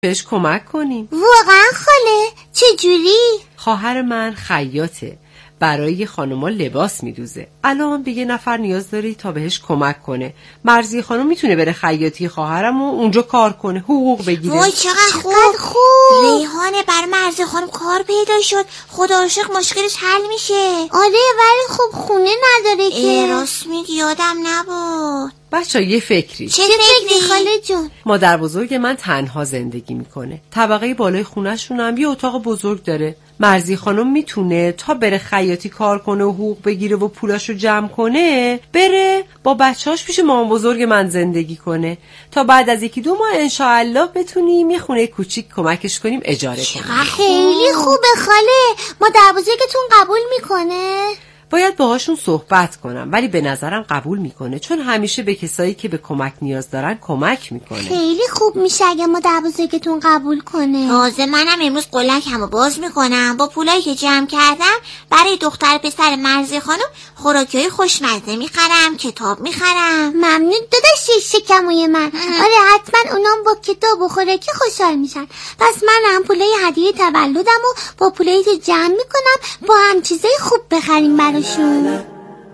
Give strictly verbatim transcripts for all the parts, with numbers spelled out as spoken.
بهش کمک کنیم. واقعا خاله؟ چجوری؟ خواهر من خیاطه، برای خانوما لباس میدوزه. الان به یه نفر نیاز داری تا بهش کمک کنه. مرزی خانم میتونه بره خیاطی خواهرم و اونجا کار کنه، حقوق بگیره. وای چقدر خوب. خوب ریحانه بر مرزی خانم کار پیدا شد، خدا عاشق مشکلش حل میشه. آره ولی خب خونه نداره که. راست میگی یادم نبود. بچه یه فکری. چه فکری خاله جون؟ مادر بزرگ من تنها زندگی میکنه. طبقه بالای خونه‌شون هم یه اتاق بزرگ داره. مرزی خانم میتونه تا بره خیاطی کار کنه و حقوق بگیره و پولاشو جمع کنه، بره با بچه‌هاش پیش مامان بزرگ من زندگی کنه تا بعد از یکی دو ماه انشاءالله بتونیم یه خونه کوچیک کمکش کنیم اجاره کنیم. خیلی خوبه خاله. مادر بزرگتون قبول میکنه؟ باید باهاشون صحبت کنم، ولی به نظرم قبول میکنه، چون همیشه به کسایی که به کمک نیاز دارن کمک میکنه. خیلی خوب میشه اگه مادر بزرگتون قبول کنه. تازه منم امروز قلکمو باز میکنم، با پولایی که جمع کردم برای دختر پسر مرزی خانم خوراکیای خوشمزه میخرم، کتاب میخرم. ممنون داداش شکموی من. آره حتما اونام با کتاب و خوراکی خوشحال میشن. پس منم پولای هدیه تولدمو با پولایی که جمع میکنم با هم چیزای خوب بخریم برای سلام.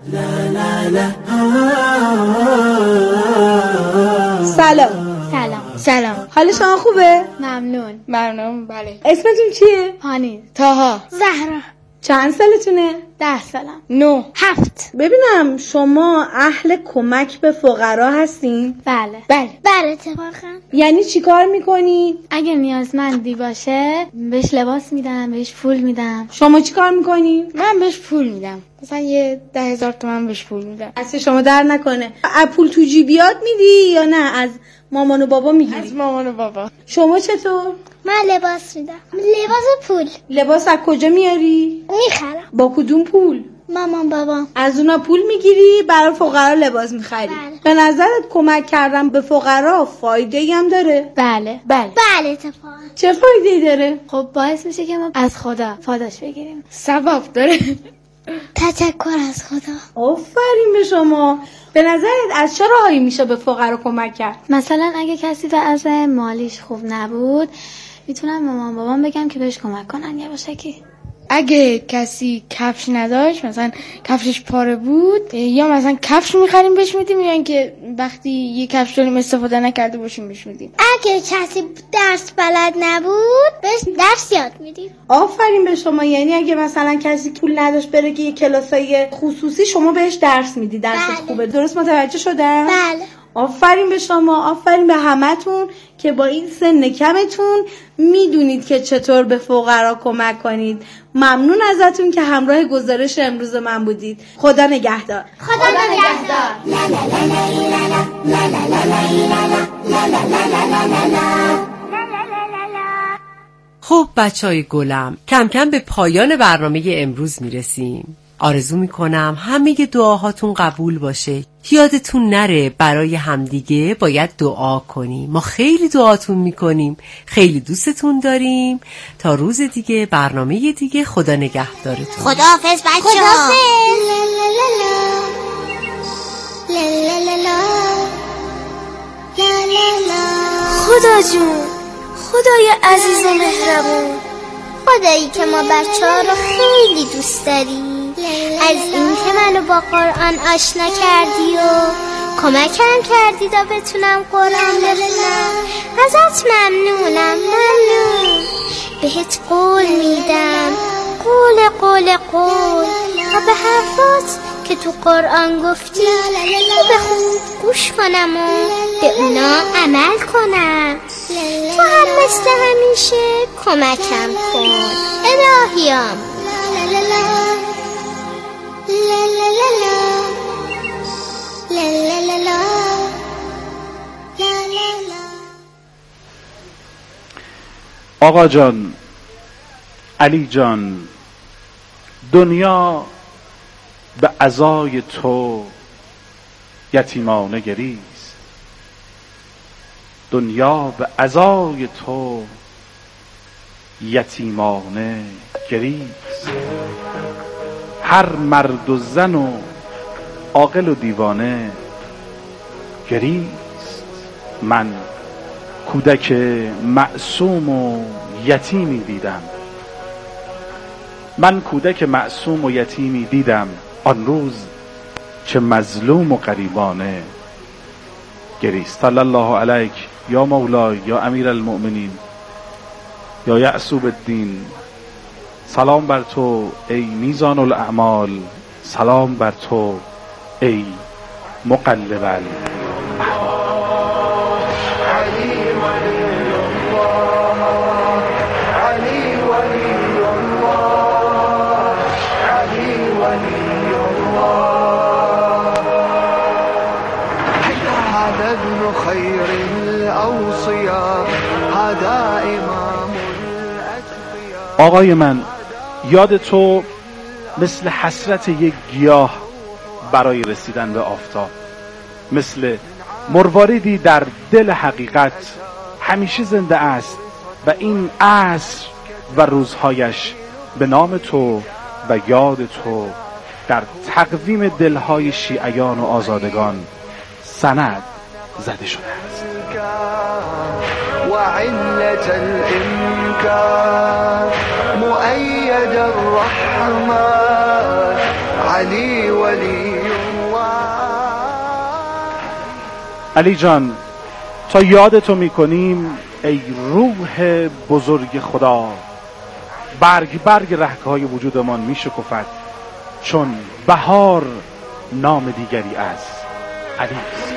سلام. سلام. حال شما خوبه؟ ممنون. ممنون. بله. اسمتون چیه؟ هانی. تاها. زهرا. چند سالتونه؟ ده سالم. نو. هفت. ببینم شما اهل کمک به فقرا هستین؟ بله. بله. بله اتفاقا. یعنی چی کار میکنی؟ اگه نیازمندی باشه بهش لباس میدم، بهش پول میدم. شما چی کار میکنی؟ من بهش پول میدم. مثلا یه ده هزار تومن بهش پول میدم. اصلا شما در نکنه. از پول تو جیبیات میدی یا نه از مامان و بابا میگیری؟ از مامان و بابا. شما چطور؟ من لباس میدم. لباس و پول. لباس از کجا میاری؟ میخرم. با کدوم پول؟ مامان بابا. از اونا پول میگیری برای فقرا لباس میخری؟ بله. به نظرت کمک کردن به فقرا فایده‌ای هم داره؟ بله. بله. بله اتفاقا. چه فایده‌ای داره؟ خب باعث میشه که ما از خدا پاداش بگیریم. ثواب داره. تشکر از خدا. آفرین به شما. به نظرت از چه راهی میشه به فقرا کمک کرد؟ مثلا اگه کسی وضع مالیش خوب نبود میتونم به مامان بابام بگم که بهش کمک کنن یواشکی. اگه کسی کفش نداشت، مثلا کفشش پاره بود، یا مثلا کفش میخریم بهش میدیم، یا اینکه وقتی یه کفش داریم استفاده نکرده باشیم بهش میدیم. اگه کسی درس بلد نبود بهش درس یاد میدیم. آفرین به شما. یعنی اگه مثلا کسی پول نداشت بره که یه کلاسای خصوصی شما بهش درس میدی، درست بله. خوبه. درست متوجه شدم؟ بله. آفرین به شما. آفرین به همتون که با این سن کمتون میدونید که چطور به فقرا کمک کنید. ممنون ازتون که همراه گزارش امروز من بودید. خدا نگهدار. خدا نگهدار. خب بچهای گلم، کم کم به پایان برنامه امروز میرسیم. آرزو میکنم همه دعاهاتون قبول باشه. یادتون نره برای همدیگه باید دعا کنیم. ما خیلی دعاتون میکنیم، خیلی دوستتون داریم. تا روز دیگه، برنامه دیگه. خدا نگهدارتون. خداحافظ بچه‌ها. خداحافظ. خدا جون، خدای عزیز و مهربون، خدایی که ما بچه‌ها رو خیلی دوست داریم، از این که منو با قرآن آشنا کردی و کمکم کردی تا بتونم قرآن بخونم. ازت ممنونم. ممنون. بهت قول میدم، قول قول قول، و به حرفات که تو قرآن گفتی بخون گوش کنم و به اونا عمل کنم. تو هم مثل همیشه کمکم کن الهیام. آقا جان، علی جان، دنیا به عزای تو یتیمانه گریست. دنیا به عزای تو یتیمانه گریست. هر مرد و زن و عاقل و دیوانه گریست. من کودک معصوم و یتیمی دیدم. من کودک معصوم و یتیمی دیدم، آن روز چه مظلوم و غریبانه گریست. صلی الله علیک یا مولای یا امیر المؤمنین یا یعصوب الدین. سلام بر تو ای میزان الاعمال، سلام بر تو ای مقلب الاحوال. خير الأوصياء هذا إمام الأتقياء. آقای من، یاد تو مثل حسرت یک گیاه برای رسیدن به آفتاب، مثل مرواریدی در دل حقیقت همیشه زنده است و این عصر و روزهایش به نام تو و یاد تو در تقویم دلهای شیعیان و آزادگان سند زده شده است. و علت الامکان مؤید الرحمن علی ولی الله. علی جان، تا یادتو میکنیم ای روح بزرگ خدا، برگ برگ رهکهای وجودمان میشکفد، چون بهار نام دیگری از علی است.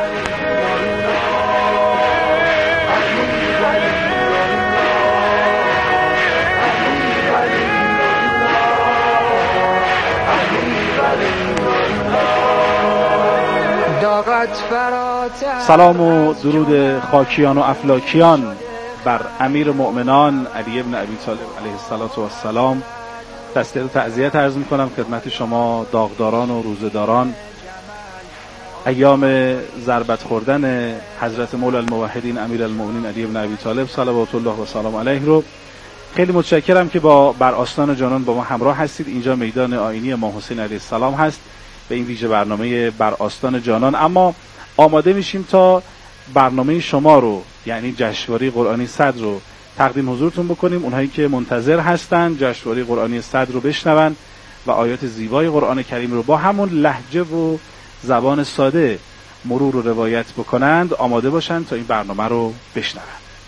سلام و درود خاکیان و افلاکیان بر امیر مؤمنان علی ابن ابی طالب علیه السلام. تسلیت و تعزیت عرض میکنم خدمت شما داغداران و روزداران. ایام ضربت خوردن حضرت مولا الموحدین امیر المؤمنین علی ابن ابی طالب صلوات الله و سلام علیه رو خیلی متشکرم که با بر آستان جانان با ما همراه هستید. اینجا میدان آیینی امام حسین علیه السلام هست به این ویژه برنامه بر آستان جانان. اما آماده میشیم تا برنامه شما رو، یعنی جشنواره قرآنی صدر رو تقدیم حضورتون بکنیم. اونهایی که منتظر هستن جشنواره قرآنی صدر رو بشنون و آیات زیبای قرآن کریم رو با همون لهجه و زبان ساده مرور و روایت بکنند، آماده باشن تا این برنامه رو بشنون.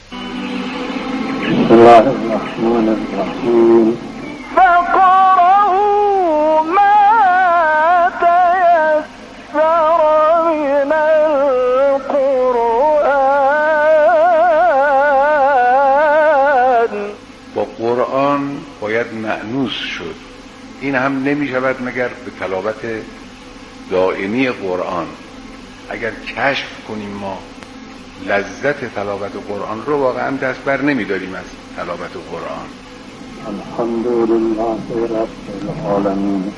بسم الله الرحمن الرحیم. فقرأوا ما تيسر من القرآن. با قرآن باید مأنوس شد. این هم نمی شود مگر به تلاوت دائمی قرآن. اگر کشف کنیم ما لذت تلاوت قرآن رو، واقعا دست بر نمی داریم از تلاوت قرآن. الحمدلله رب العالمین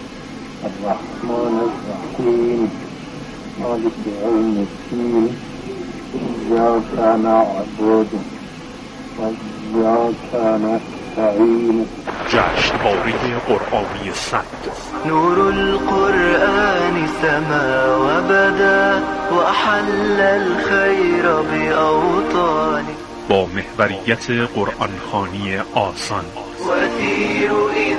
الرحمن الرحیم مالک یوم الدین ایاک نعبد و ایاک نستعین. جشنواره قرآنی صدر. نور القرآن سما و بدا و احل الخیر بأوطانی. با محوریت قرآن خوانی آسان. و اثیر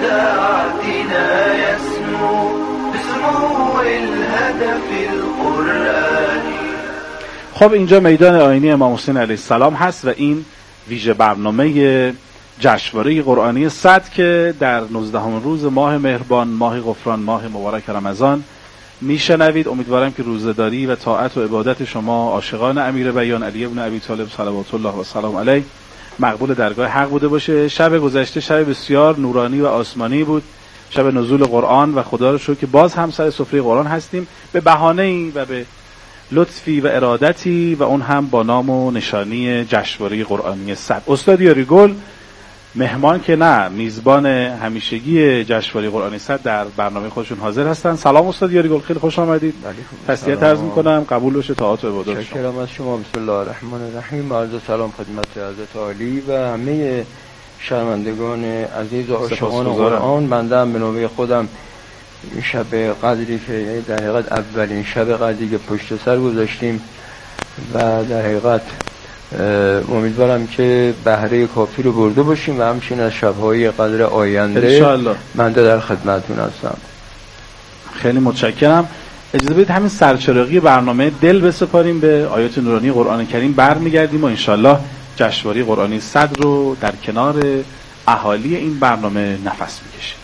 اذاعتنا یسمو بسمو الهدف القرآنی. خب اینجا میدان آیینی امام حسین علیه السلام هست و این ویژه برنامه جشنواره قرآنی صدر که در نوزدهمین روز ماه مهربان، ماه غفران، ماه مبارک رمضان میشنوید. امیدوارم که روزه‌داری و طاعت و عبادت شما عاشقان امیر بیان علی ابن ابی طالب صلوات الله و سلام علیه مقبول درگاه حق بوده باشه. شب گذشته شب بسیار نورانی و آسمانی بود، شب نزول قرآن، و خدا رو شکر که باز هم سر سفره قرآن هستیم به بهانه‌ای و به لطفی و ارادتی، و اون هم با نام و نشانی جشنواره قرآنی صدر. استاد یاریگل مهمان که نه، میزبان همیشگی جشنواره قرآنی صدر در برنامه خودشون حاضر هستن. سلام استاد یاریگل، خیلی خوش آمدید. تسلیت عرض می‌کنم، قبول باشه طاعت و عبادت. شکرم از شما. بسم الله الرحمن الرحیم. عرض سلام خدمت حضرت عالی و همه شرمندگان عزیز و عاشقان قرآن. بنده هم به نوبه خودم این شب قدری که در حقیقت اولین شب قدری که پشت سر گذاشتیم و در حقیقت امیدوارم که بهره کافی رو برده باشیم و همچنین از شب‌های قدر آینده انشاءالله من در خدمتتون هستم. خیلی متشکرم. اجازه بدید همین سرچراغی برنامه دل بسپاریم به آیات نورانی قرآن کریم، برمیگردیم و انشاءالله جشنواره قرآنی صد رو در کنار اهالی این برنامه نفس میکشیم.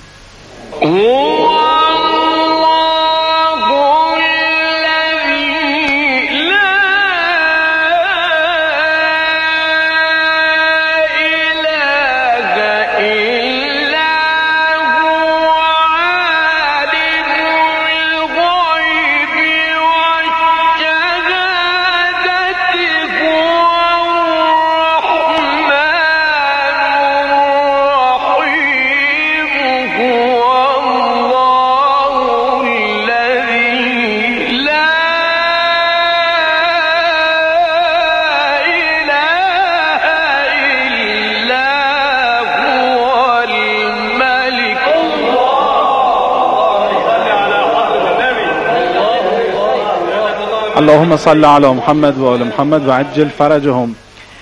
اللهم صل علی محمد و آل محمد و عجل فرجهم.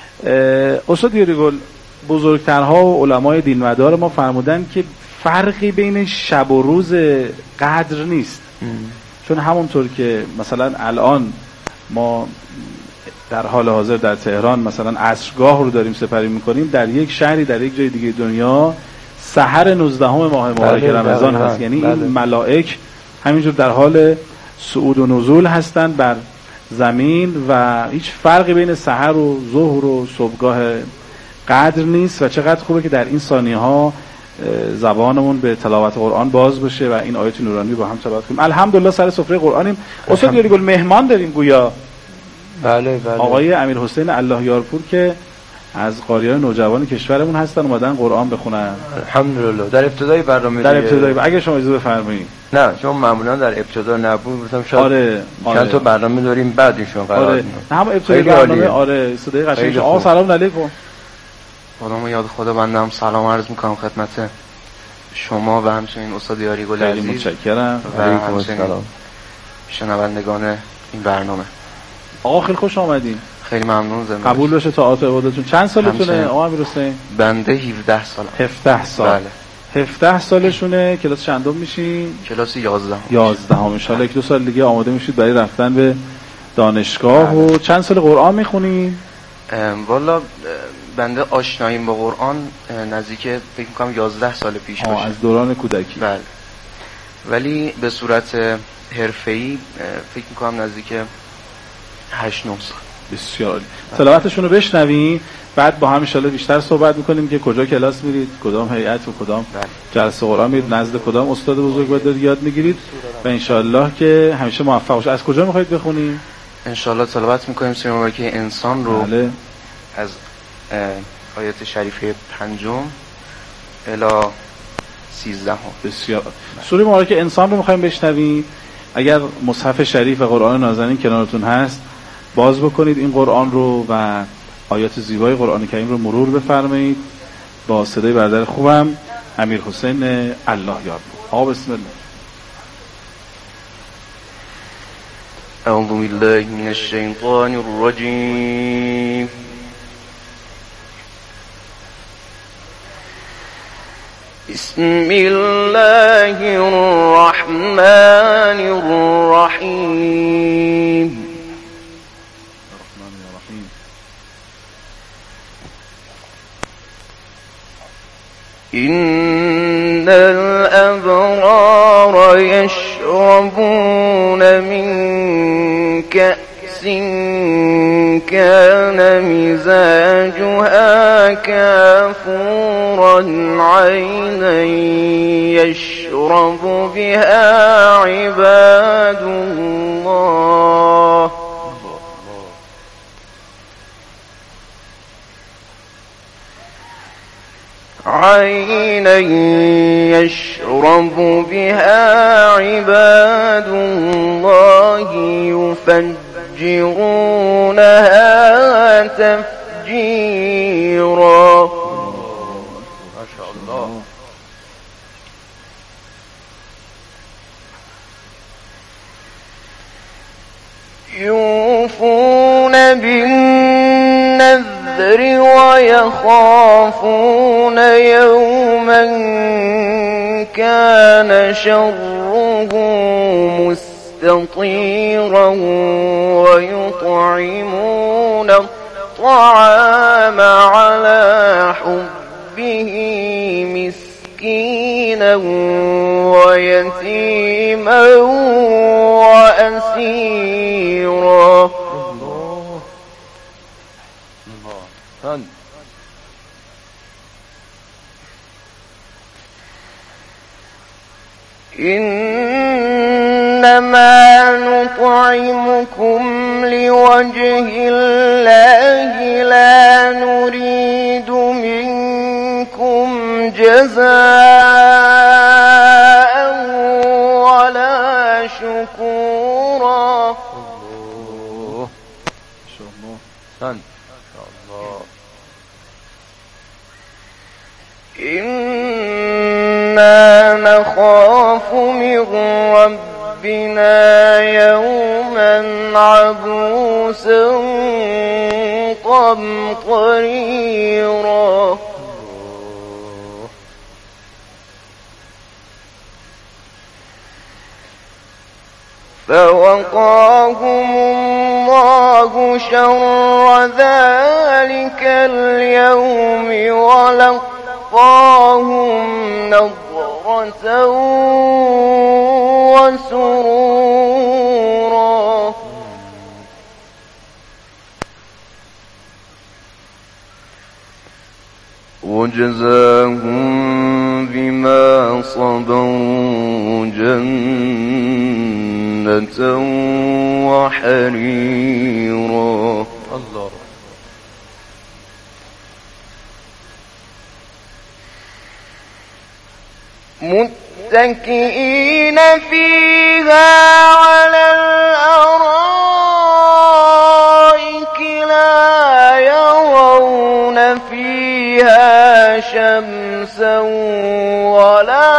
استاد یاریگل، بزرگترها و علمای دینمدار ما فرمودن که فرقی بین شب و روز قدر نیست. ام. چون همونطور که مثلا الان ما در حال حاضر در تهران مثلا عصرگاه رو داریم سپری میکنیم، در یک شهری در یک جای دیگه دنیا سحر نوزدهم ماه مبارک رمضان هست. بله. یعنی بله. این ملائک همینجور در حال صعود و نزول هستند بر زمین و هیچ فرقی بین سحر و ظهر و صبحگاه قدر نیست. و چقدر خوبه که در این ثانیه ها زبانمون به تلاوت قرآن باز بشه و این آیات نورانی با هم تلاوت کنیم. الحمدلله سر سفره قرآنیم. استاد یاریگل مهمان داریم گویا. بله بله. آقای امیرحسین الله یارپور که از قاریان نوجوان کشورمون هستن، اومدن قرآن بخونن. الحمدلله. در ابتدای برنامه در ابتدای اگه شما اجازه بفرمایید. نه چون معمولا در ابتدا نبود، گفتم شاید آره چند آره. تا برنامه داریم بعد ایشون قرار آره. نه هم ابتدای برنامه آره صدای قشنگ. آقا سلام علیکم. خدامو یاد خدا بندم سلام عرض میکنم خدمت شما و همچنین استاد یاریگل عزیز. خیلی متشکرم و همچنین شنوندگان این برنامه. آقا خیلی خوش آمدین. خیلی ممنون. زنده قبول بشه تا آت عبادتون. چند سالتونه آقا امیرحسین؟ بنده هفده سالم. هفده سال. بله. هفده سالشونه. کلاس چندم میشین؟ کلاس یازده. یازده هم. ان شاء الله یک دو سال دیگه آماده میشید برای رفتن به دانشگاه. بله. و چند سال قرآن میخونی؟ والا بنده آشناییم با قرآن نزدیک فکر میکنم یازده سال پیش باشه. از دوران کودکی. بله. ولی به صورت حرفه‌ای فکر میکنم نزدیک هشت نه سال. بسیار. تلاوتشون رو بشنویم، بعد با هم ان شاء الله بیشتر صحبت میکنیم که کجا کلاس میرید، کدام هیئت و کدام جلسه قرآن میرید، نزد کدام استاد بزرگ دارید یاد میگیرید و ان شاء الله که همیشه موفق باشید. از کجا میخواید بخونیم؟ ان شاء الله تلاوت میکنیم سوره مبارکه انسان رو. بله. از آیات شریفه پنجم الی سیزده. بسیار. سوره مبارکه انسان رو میخوایم بشنویم. اگر مصحف شریف و قرآن نازنین کنارتون هست باز بکنید این قرآن رو و آیات زیبای قرآن کریم رو مرور بفرمایید با صدای برادر خوبم امیرحسین الله یارپور. آقا بسم الله. اعوذ بالله من الشیطان الرجیم. بسم الله الرحمن الرحیم. إن الأبرار يشربون من كأس كان مزاجها كافورا عينا يشرب بها عباد الله عينا يشرب بها عباد الله يفجرونها تفجيرا. ما شاء الله. يوفون بالنذر الفجر ويخافون يوما كان شره مستطيرا ويطعمون الطعام على حبه مسكينا ويتيما وأسيرا. إنما نطعمكم لوجه الله لا نريد منكم جزاء ولا شكورا. إنا نخاف من ربنا يوما عبوسا قمطريرا. فوقاهم الله شر ذلك اليوم ولقاهم نضرة وسرورا. وجزاهم بما صبروا جنة وحريرا. الله. متكئين فيها على الأرائك لا يرون فيها شمسا ولا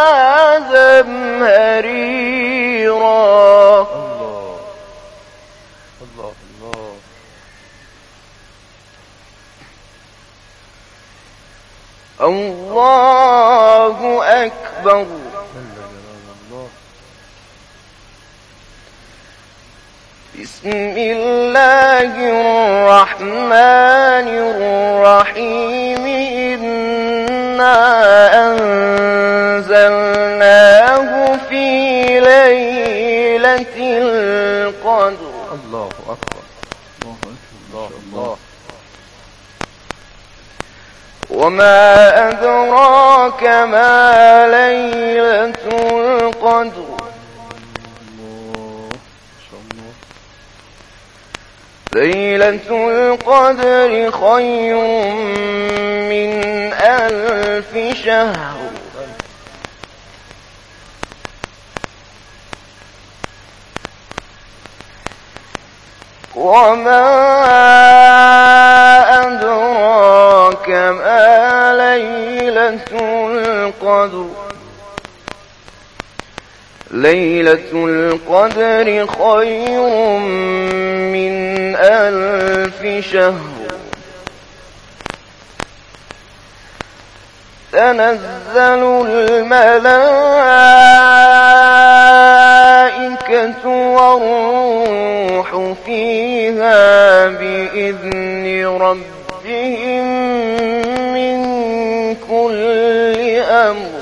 زمهريرا. الله الله الله. الله أكبر. بسم الله الرحمن الرحيم. إنا أنزلناه في ليلة القدر. الله أكبر. الله الله. وما أدراك ما ليلة القدر. ليلة القدر خير من ألف شهر. وما أدراك ما ليلة القدر. ليلة القدر خير من ألف شهر. تنزل الملائكة والروح فيها بإذن ربهم من كل أمر.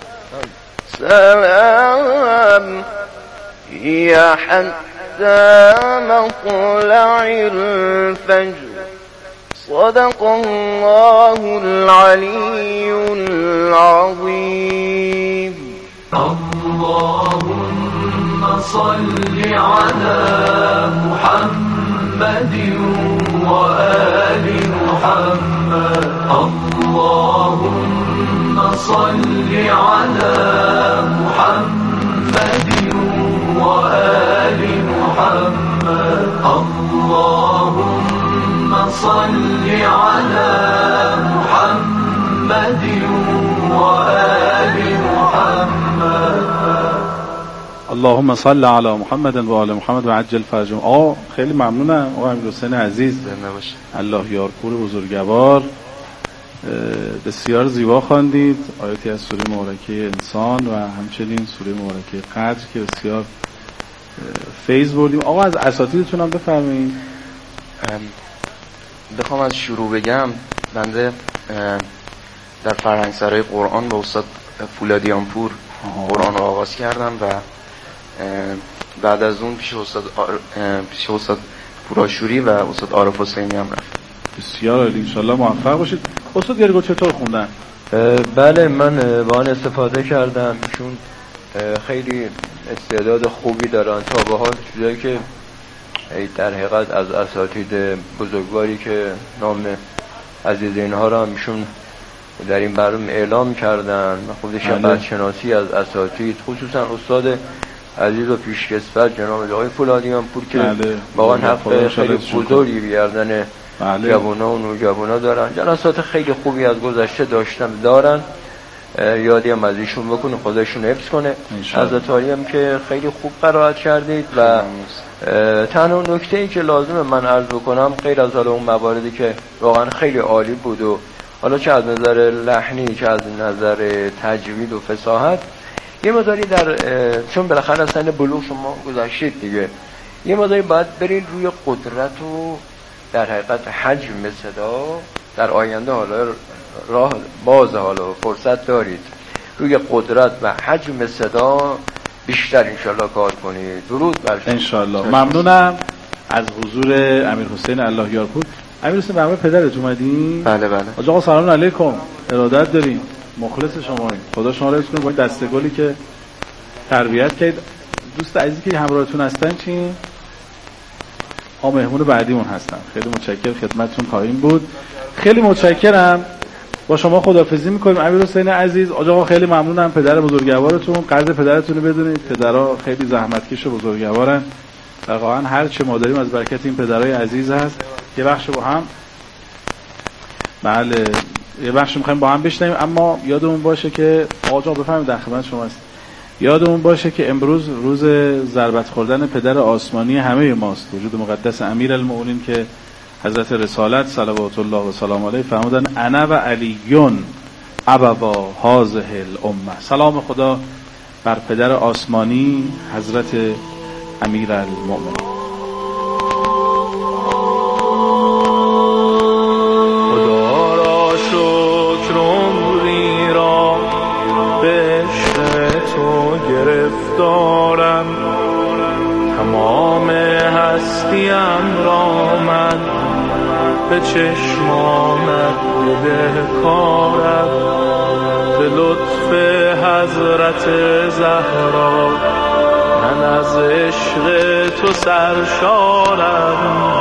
سلام هي حتى مطلع الفجر. صدق الله العلي العظيم. اللهم صل على محمد وآل محمد. اللهم صل على محمد وآل محمد. اللهم صل على محمد وآل محمد. اللهم صل علی محمد و آل محمد و عجل فرجهم. آقا خیلی ممنونم آقا امیرحسین عزیز، الله یارپور بزرگوار، بسیار زیبا خواندید آیاتی از سوره مبارکه انسان و همچنین سوره مبارکه قدر که بسیار فیض بردیم. آقا از اساتیدتون هم بفرمایید. بخوام از شروع بگم، بنده در فرهنگسرای قرآن با استاد فولادیانپور قرآن رو آغاز کردم و بعد از اون پیش استاد پیش استاد پورآشوری و استاد عارف حسینی هم رفتم. بسیار عالی، ان شاءالله موفق باشید. استاد گرگو چطور خوندن؟ بله من با آن استفاده کردم، چون خیلی استعداد خوبی دارن تا به حال، چیزایی که در حقیقت از اساتید بزرگواری که نام عزیز اینها را میشون در این برنامه اعلام کردن، خودش بدشناسی از اساتید، خصوصا استاد عزیز و پیشکسوت جناب آقای فولادیانپور که واقعا حق خیلی بزرگی بیاردن جوونا و نوجوانا دارن. جلسات خیلی خوبی از گذشته داشتن دارن، یادی هم از ایشون بکنه، خودشون حفظ کنه. حضرت عالی هم که خیلی خوب قرائت کردید و تنها نکته ای که لازمه من عرض بکنم غیر از حالا اون مواردی که واقعا خیلی عالی بود و حالا چه از نظر لحنی چه از نظر تجوید و فصاحت، یه مقداری در چون بالاخره از سن بلوغ شما گذشتید دیگه، یه مقداری باید برید روی قدرت و در حقیقت حجم صدا. در آینده حالا راه باز، حالا فرصت دارید روی قدرت و حجم صدا بیشتر انشالله کار کنید. درود بر شما انشالله. ممنونم از حضور امیرحسین الله یارپور. امیرحسین به همراه پدرت اومدین؟ بله بله. آقا سلام علیکم، ارادت داریم، مخلص شماییم، خدا شما رو حفظ کنه با این دسته گلی که تربیت کردید. دوست عزیزی که همراهتون هستن چی؟ ها مهمون بعدیمون هستن. خیلی متشکرم، خدمتتون خواهیم بود. خیلی متشکرم، با شما خداحافظی میکنیم امیرحسین عزیز. آقا خیلی ممنونم، پدر بزرگوارتون، قدر پدرتون رو بدونید، پدرها خیلی زحمتکش و بزرگوارن. واقعا هر چه ما داریم از برکت این پدرای عزیز هست. یه بخش با هم بله یه بخش میخوایم با هم بشنویم، اما یادمون باشه که آقا بفهمید در خدمت شما است. یادمون باشه که امروز روز ضربت خوردن پدر آسمانی همه ماست، وجود مقدس امیرالمؤمنین که حضرت رسالت صلوات الله و سلام علیه فرمودن انا و علیون ابوا هذه الامه. سلام خدا بر پدر آسمانی حضرت امیرالمؤمنین. خدا را شکر عمری را به عشق تو گرفتارم، تمام هستیم را من به چشم آمد دل کارم، به لطف حضرت زهرا من از عشق تو سرشارم،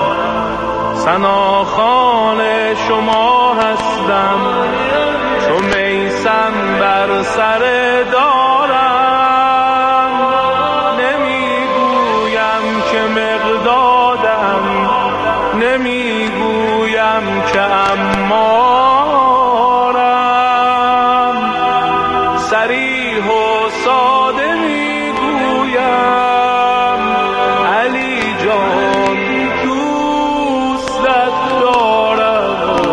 ثناخوان شما هستم چو میسم بر سر دارم، نمیگویم که مقدادم، نمیگویم که امارم، صریح و ساده میگویم علی جان دوستت دارم.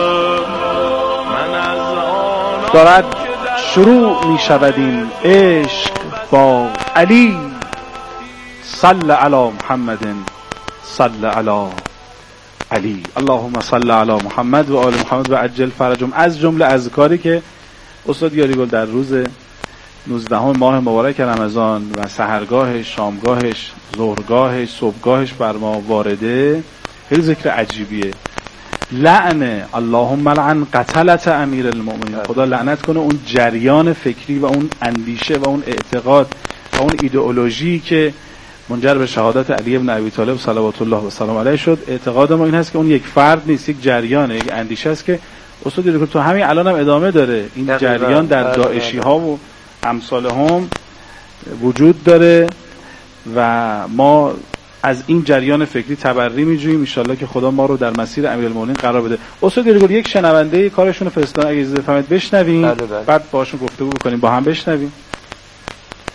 من از آن دارد شروع می شود این عشق با علی، صل علی محمد صل علی علی. اللهم صل علی محمد و آل محمد و عجل فرجهم. از جمله اذکاری که استاد یاریگل در روز نوزدهم ماه مبارک رمضان و سحرگاهش، شامگاهش، ظهرگاهش، صبحگاهش بر ما وارده، خیلی ذکر عجیبیه. لعن اللهم لعن قتلت امیرالمؤمنین. خدا لعنت کنه اون جریان فکری و اون اندیشه و اون اعتقاد و اون ایدئولوژی که منجر به شهادت علی ابن ابی طالب صلوات الله و سلام علیه شد. اعتقاد ما این هست که اون یک فرد نیست، یک جریانه، یک اندیشه است که استاد دیگه تو همین الان هم ادامه داره. این جریان در داعشی ها و امثال هم وجود داره و ما از این جریان فکری تبری می‌جوییم. ان شاءالله که خدا ما رو در مسیر امیرالمؤمنین قرار بده. استاد دیگه یک شنونده کارشون رو فرستادن، اگه اجازه بفرمایید بشنویم، بعد باهاشون گفتگو بکنیم، با هم بشنویم.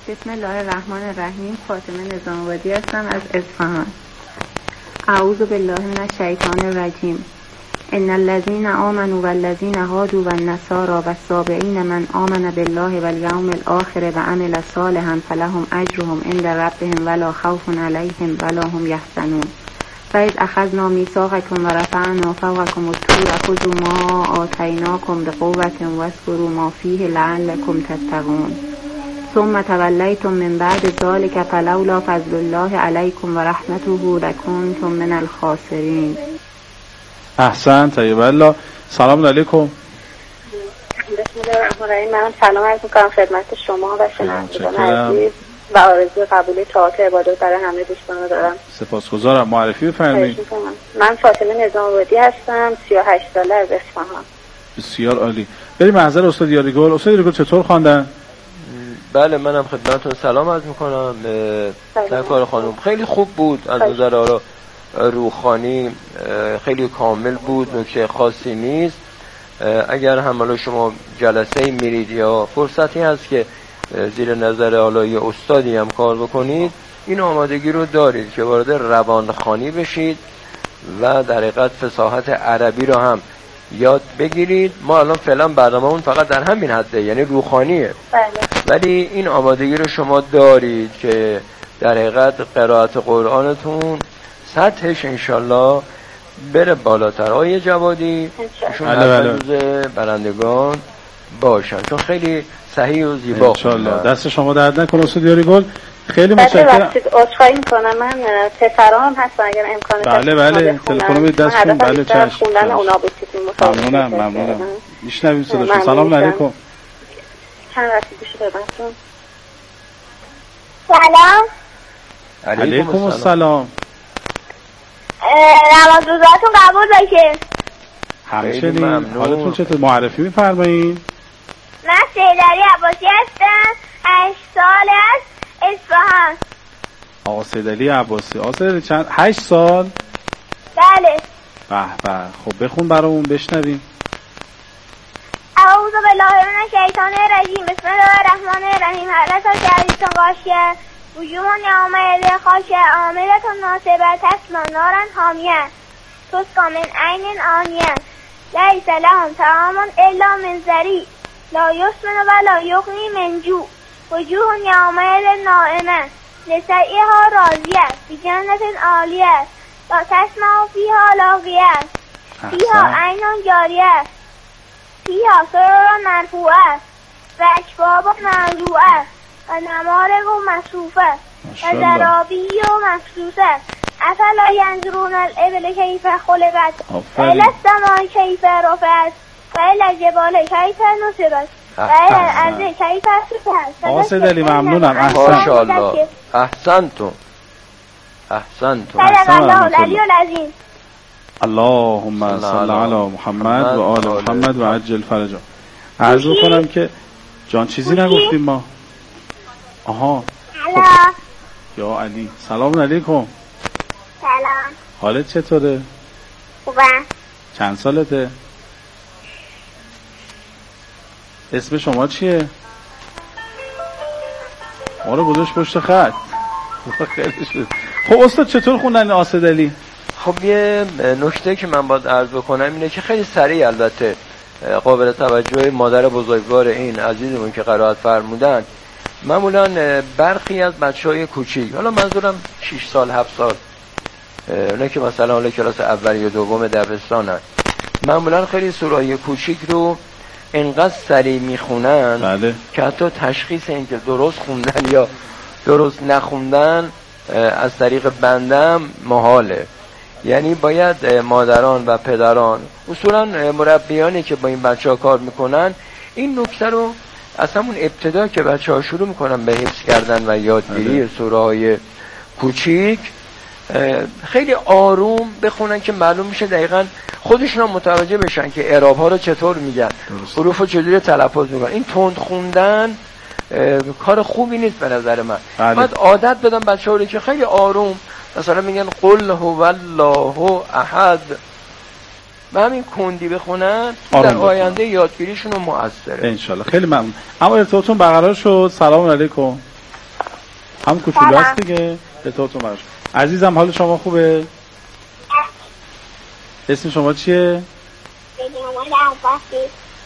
بسم الله الرحمن الرحیم. فاطمه نظام آبادی هستم از اصفهان. اعوذ بالله من الشیطان الرجیم. ان الذين آمنوا والذين هادوا والنصارى والصابئين من آمن بالله واليوم الآخر وعمل صالحا فلهم أجرهم عند ربهم ولا خوف عليهم ولا هم يحزنون. فإذ أخذنا ميثاقكم ورفعنا فوقكم الطور خذوا ما آتيناكم بقوة واذكروا ما فيه لعلكم تتقون. ثم توليتم من بعد ذلك فلولا فضل الله عليكم ورحمته لكنتم من الخاسرين. احسن. طیب الله. سلام علیکم. بسم الله الرحمن الرحیم. من سلام عرض می‌کنم خدمت شما و شنوندگان عزیز و آرزوی قبول طاعت عبادت برای همه دوستان دارم. سپاسگزارم. معرفی بفرمایید. من فاطمه نظام آبادی هستم، سی و هشت ساله از اصفهان. بسیار عالی. بریم محضر استاد یاریگل. استاد یاریگل چطور خواندن؟ بله منم خدمتتون سلام عرض می‌کنم. سرکار خانم خیلی خوب بود از نظر آرا روحانی، خیلی کامل بود، نکته خاصی نیست. اگر هم حالا شما جلسه میرید یا فرصتی هست که زیر نظر حالا یه استادی هم کار بکنید، این آمادگی رو دارید که وارد روانخوانی بشید و در حقیقت فصاحت عربی رو هم یاد بگیرید. ما الان فعلا برنامه‌مون فقط در همین حده، یعنی روحانیه. بله. ولی این آمادگی رو شما دارید که در حقیقت قرائت قرآنتون سطحش انشالله بره بالاتر. آیه جوادی ایشون هر روز برندگان باشن، چون خیلی صحیح و زیبا انشالله. دست شما درد نکنه استاد یاریگل. خیلی متشکرم. عذرخواهی می‌کنم، من پسرام هستم اگر امکانش بله بله تلفن به دستتون. بله چشم. خوندن اونا بسیتون ممنونم ممنونم. میشنویم صداشون. سلام علیکم. چند رسید بشه ببرتون. سلام. علیکم السلام. نماز روزاتون قبول باشه. همچنین. حالتون چطور؟ معرفی می‌فرمایید؟ من سیدعلی عباسی هستم، هشت سال است، اصفهان. آقا سیدعلی عباسی. آقا سیدعلی چند؟ هشت سال؟ بله. به به. خب بخون برامون بشنویم. اعوذ بالله من الشیطان الرجیم. بسم الله الرحمن الرحیم. هر رسال شهریتون غاشیه وجوه یومئذ خاشعه عاملة ناصبة تصلی نارا حامیه تسقی من عین آنیه لیس لهم طعام الا من ضریع لا یسمن ولا یغنی من جوع وجوه یومئذ ناعمه لسعیها راضیه فی جنة عالیه لا تسمع فیها لاغیه فیها عین جاریه فیها سرر مرفوعه و اکواب موضوعه و نمارق و مصفوفه و زرابی و مفسوسه افلا ینظرون الابل کیف خلقت و الی السماء کیف رفعت و الی الجبال کیف نصبت و الی الارض کیف سطحت. آقا سیدعلی ممنونم. ماشاءالله. احسنتم احسنتم. صدق الله العلی العظیم. اللهم صل علی محمد و آل محمد و عجل فرجا. عرض کنم که جان چیزی نگفتیم ما. آها. خب. یا علی. سلام علیکم. سلام. حالت چطوره؟ خوبه. چند سالته؟ اسم شما چیه؟ ما رو گذاشت پشت خط. خب استاد چطور خوندن آسدلی؟ خب یه نکته که من باید عرض بکنم اینه که خیلی سریع البته قابل توجه مادر بزرگوار این عزیزمون که قرائت فرمودن، معمولا برخی از بچهای کوچیک، حالا منظورم شش سال هفت سال، اونا که مثلا حالا کلاس اول یا دوم دبستانن، معمولا خیلی سوره‌های کوچیک رو انقدر سریع میخونن بله. که حتی تشخیص اینکه درست خوندن یا درست نخوندن از طریق بندم محاله. یعنی باید مادران و پدران، اصولا مربیانی که با این بچه ها کار میکنن، این نکته رو از همون ابتدا که بچه ها شروع میکنن به حفظ کردن و یادگیری سوره های کوچیک خیلی آروم بخونن که معلوم میشه دقیقا خودشون هم متوجه بشن که اعراب ها رو چطور میگن، حروف رو چجوری تلفظ میکنن. این تند خوندن کار خوبی نیست به نظر من. بله. باید عادت بدن بچه ها رو که خیلی آروم مثلا میگن قل هو الله احد، و همین کندی بخونن در آینده یادگیریشون رو مؤثره انشالله. خیلی ممنون. اما ارتباطتون برقرار شد. سلام علیکم. هم کوچولو هست دیگه به تو تو براش. عزیزم حال شما خوبه؟ اسم شما چیه؟ بدون عباسی.